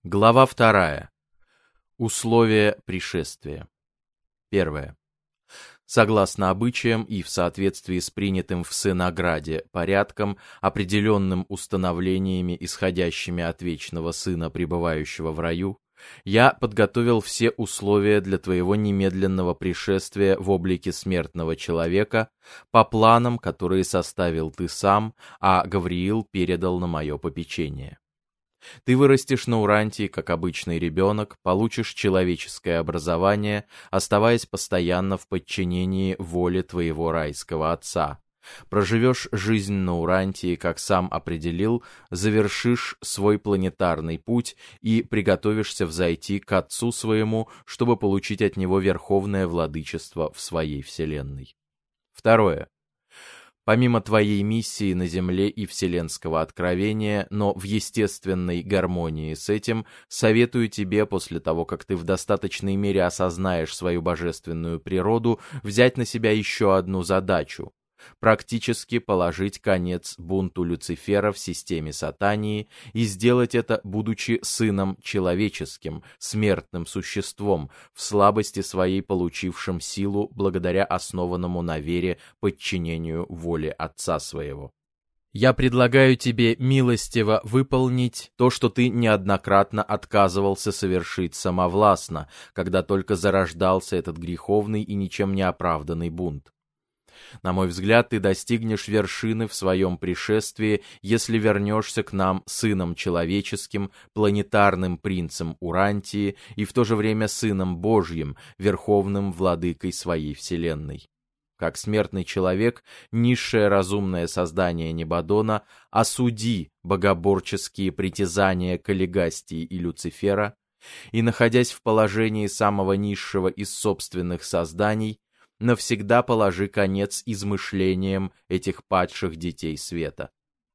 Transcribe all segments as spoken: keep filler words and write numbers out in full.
Глава вторая. Условия пришествия. Первое. Согласно обычаям и в соответствии с принятым в Сынограде порядком, определенным установлениями, исходящими от Вечного Сына, пребывающего в раю, я подготовил все условия для твоего немедленного пришествия в облике смертного человека по планам, которые составил ты сам, а Гавриил передал на мое попечение. Ты вырастешь на Урантии, как обычный ребенок, получишь человеческое образование, оставаясь постоянно в подчинении воле твоего райского отца. Проживешь жизнь на Урантии, как сам определил, завершишь свой планетарный путь и приготовишься взойти к Отцу своему, чтобы получить от Него верховное владычество в своей вселенной. Второе. Помимо твоей миссии на Земле и вселенского откровения, но в естественной гармонии с этим, советую тебе, после того, как ты в достаточной мере осознаешь свою божественную природу, взять на себя еще одну задачу — практически положить конец бунту Люцифера в системе Сатании и сделать это, будучи сыном человеческим, смертным существом, в слабости своей получившим силу благодаря основанному на вере подчинению воле Отца своего. Я предлагаю тебе милостиво выполнить то, что ты неоднократно отказывался совершить самовластно, когда только зарождался этот греховный и ничем не оправданный бунт. На мой взгляд, ты достигнешь вершины в своем пришествии, если вернешься к нам сыном человеческим, планетарным принцем Урантии и в то же время сыном Божьим, верховным владыкой своей вселенной. Как смертный человек, низшее разумное создание Небодона, осуди богоборческие притязания Каллигастии и Люцифера, и, находясь в положении самого низшего из собственных созданий, навсегда положи конец измышлениям этих падших детей света.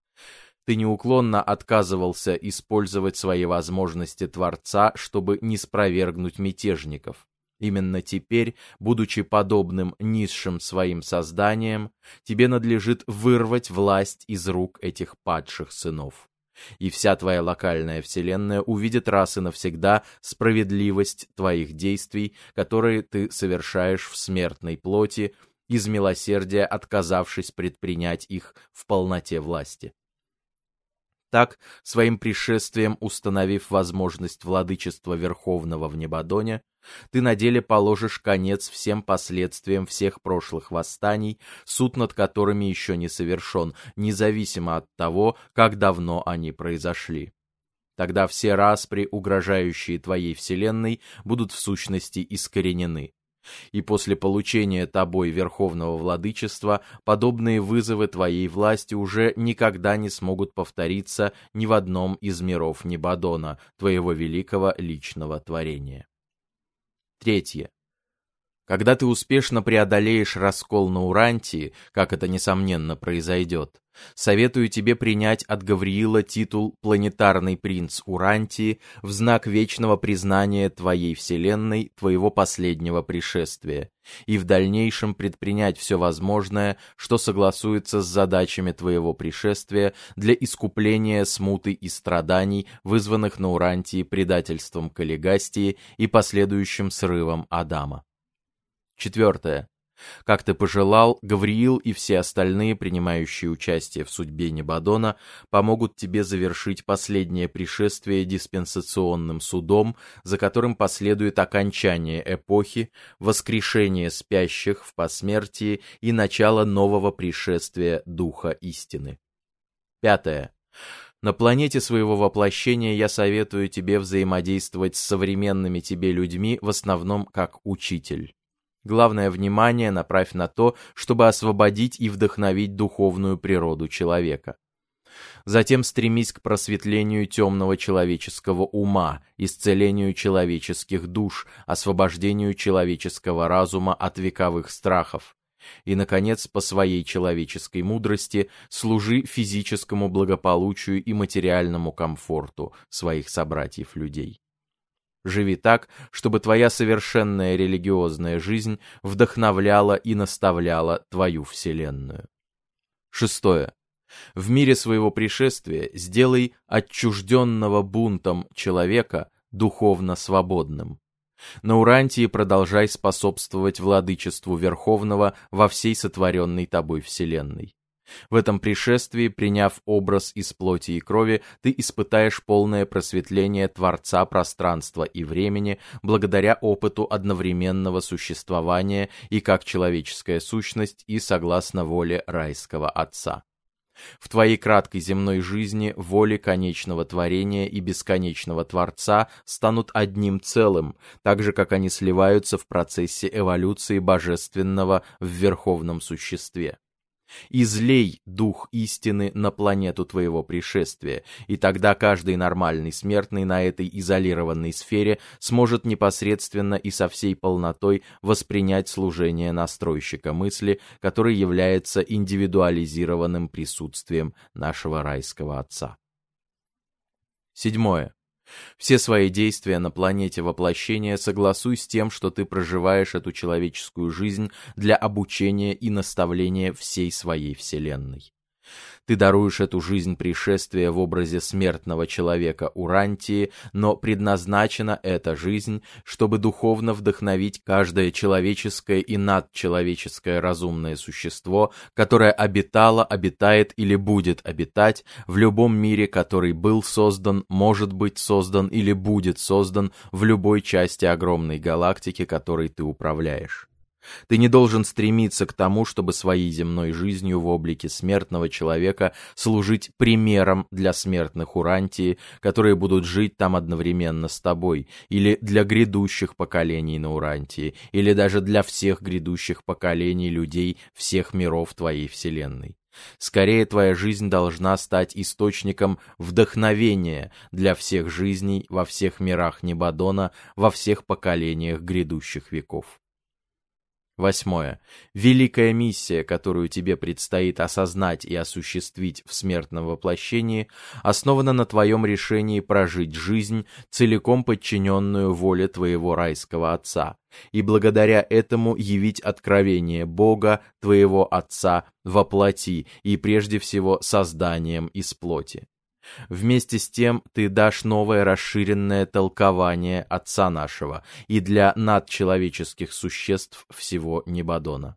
Ты неуклонно отказывался использовать свои возможности Творца, чтобы не спровергнуть мятежников. Именно теперь, будучи подобным низшим своим созданиям, тебе надлежит вырвать власть из рук этих падших сынов. И вся твоя локальная вселенная увидит раз и навсегда справедливость твоих действий, которые ты совершаешь в смертной плоти, из милосердия отказавшись предпринять их в полноте власти. Так, своим пришествием установив возможность владычества Верховного в Небодоне, ты на деле положишь конец всем последствиям всех прошлых восстаний, суд над которыми еще не совершен, независимо от того, как давно они произошли. Тогда все распри, угрожающие твоей вселенной, будут в сущности искоренены. И после получения тобой верховного владычества подобные вызовы твоей власти уже никогда не смогут повториться ни в одном из миров Небодона, твоего великого личного творения. Третье. Когда ты успешно преодолеешь раскол на Урантии, как это несомненно произойдет, советую тебе принять от Гавриила титул «Планетарный принц Урантии» в знак вечного признания твоей вселенной, твоего последнего пришествия, и в дальнейшем предпринять все возможное, что согласуется с задачами твоего пришествия для искупления смуты и страданий, вызванных на Урантии предательством Каллигастии и последующим срывом Адама. Четвертое. Как ты пожелал, Гавриил и все остальные, принимающие участие в судьбе Небодона, помогут тебе завершить последнее пришествие диспенсационным судом, за которым последует окончание эпохи, воскрешение спящих в посмертии и начало нового пришествия Духа истины. Пятое. На планете своего воплощения я советую тебе взаимодействовать с современными тебе людьми в основном как учитель. Главное внимание направь на то, чтобы освободить и вдохновить духовную природу человека. Затем стремись к просветлению темного человеческого ума, исцелению человеческих душ, освобождению человеческого разума от вековых страхов. И, наконец, по своей человеческой мудрости служи физическому благополучию и материальному комфорту своих собратьев-людей. Живи так, чтобы твоя совершенная религиозная жизнь вдохновляла и наставляла твою вселенную. Шестое. В мире своего пришествия сделай отчужденного бунтом человека духовно свободным. На Урантии продолжай способствовать владычеству Верховного во всей сотворенной тобой вселенной. В этом пришествии, приняв образ из плоти и крови, ты испытаешь полное просветление Творца пространства и времени благодаря опыту одновременного существования и как человеческая сущность, и согласно воле райского Отца. В твоей краткой земной жизни воли конечного творения и бесконечного Творца станут одним целым, так же, как они сливаются в процессе эволюции божественного в верховном существе. Излей дух истины на планету твоего пришествия, и тогда каждый нормальный смертный на этой изолированной сфере сможет непосредственно и со всей полнотой воспринять служение настройщика мысли, который является индивидуализированным присутствием нашего райского Отца. Седьмое. Все свои действия на планете воплощения согласуй с тем, что ты проживаешь эту человеческую жизнь для обучения и наставления всей своей Вселенной. Ты даруешь эту жизнь пришествия в образе смертного человека Урантии, но предназначена эта жизнь, чтобы духовно вдохновить каждое человеческое и надчеловеческое разумное существо, которое обитало, обитает или будет обитать в любом мире, который был создан, может быть создан или будет создан в любой части огромной галактики, которой ты управляешь. Ты не должен стремиться к тому, чтобы своей земной жизнью в облике смертного человека служить примером для смертных Урантии, которые будут жить там одновременно с тобой, или для грядущих поколений на Урантии, или даже для всех грядущих поколений людей всех миров твоей Вселенной. Скорее, твоя жизнь должна стать источником вдохновения для всех жизней во всех мирах Небадона, во всех поколениях грядущих веков. Восьмое. Великая миссия, которую тебе предстоит осознать и осуществить в смертном воплощении, основана на твоем решении прожить жизнь, целиком подчиненную воле твоего райского Отца, и благодаря этому явить откровение Бога, твоего Отца, во плоти и прежде всего созданием из плоти. Вместе с тем ты дашь новое расширенное толкование Отца нашего и для надчеловеческих существ всего Небадона.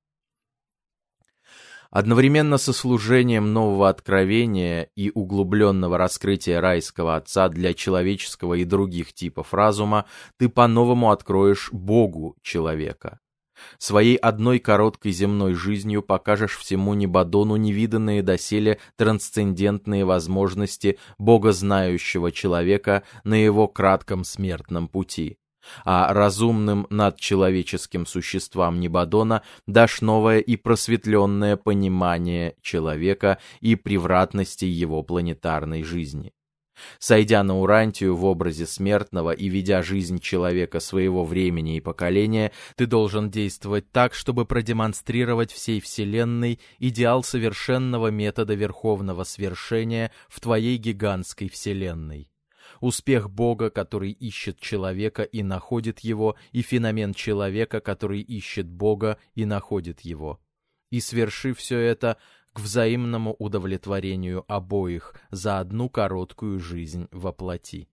Одновременно со служением нового откровения и углубленного раскрытия райского Отца для человеческого и других типов разума ты по-новому откроешь Богу человека. Своей одной короткой земной жизнью покажешь всему Небадону невиданные доселе трансцендентные возможности богознающего человека на его кратком смертном пути, а разумным надчеловеческим существам Небадона дашь новое и просветленное понимание человека и превратности его планетарной жизни. Сойдя на Урантию в образе смертного и ведя жизнь человека своего времени и поколения, ты должен действовать так, чтобы продемонстрировать всей Вселенной идеал совершенного метода верховного свершения в твоей гигантской Вселенной. Успех Бога, который ищет человека и находит его, и феномен человека, который ищет Бога и находит его. И сверши все это к взаимному удовлетворению обоих за одну короткую жизнь во плоти.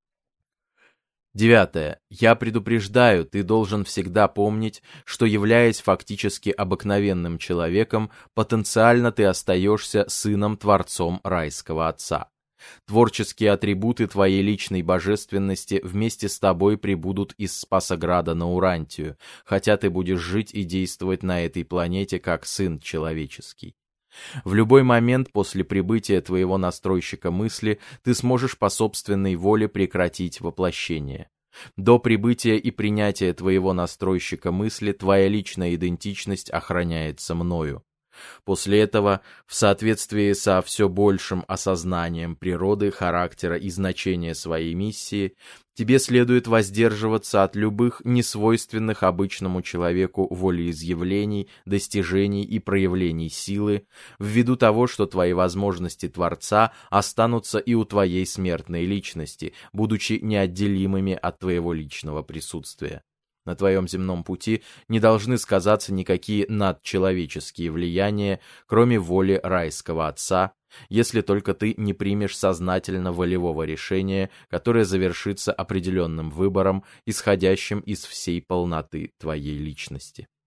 Девятое. Я предупреждаю, ты должен всегда помнить, что, являясь фактически обыкновенным человеком, потенциально ты остаешься сыном-творцом райского Отца. Творческие атрибуты твоей личной божественности вместе с тобой прибудут из Спасограда на Урантию, хотя ты будешь жить и действовать на этой планете как сын человеческий. В любой момент после прибытия твоего настройщика мысли ты сможешь по собственной воле прекратить воплощение. До прибытия и принятия твоего настройщика мысли твоя личная идентичность охраняется мною. После этого, в соответствии со все большим осознанием природы, характера и значения своей миссии, тебе следует воздерживаться от любых несвойственных обычному человеку волеизъявлений, достижений и проявлений силы, ввиду того, что твои возможности Творца останутся и у твоей смертной личности, будучи неотделимыми от твоего личного присутствия. На твоем земном пути не должны сказаться никакие надчеловеческие влияния, кроме воли райского Отца, если только ты не примешь сознательно волевого решения, которое завершится определенным выбором, исходящим из всей полноты твоей личности.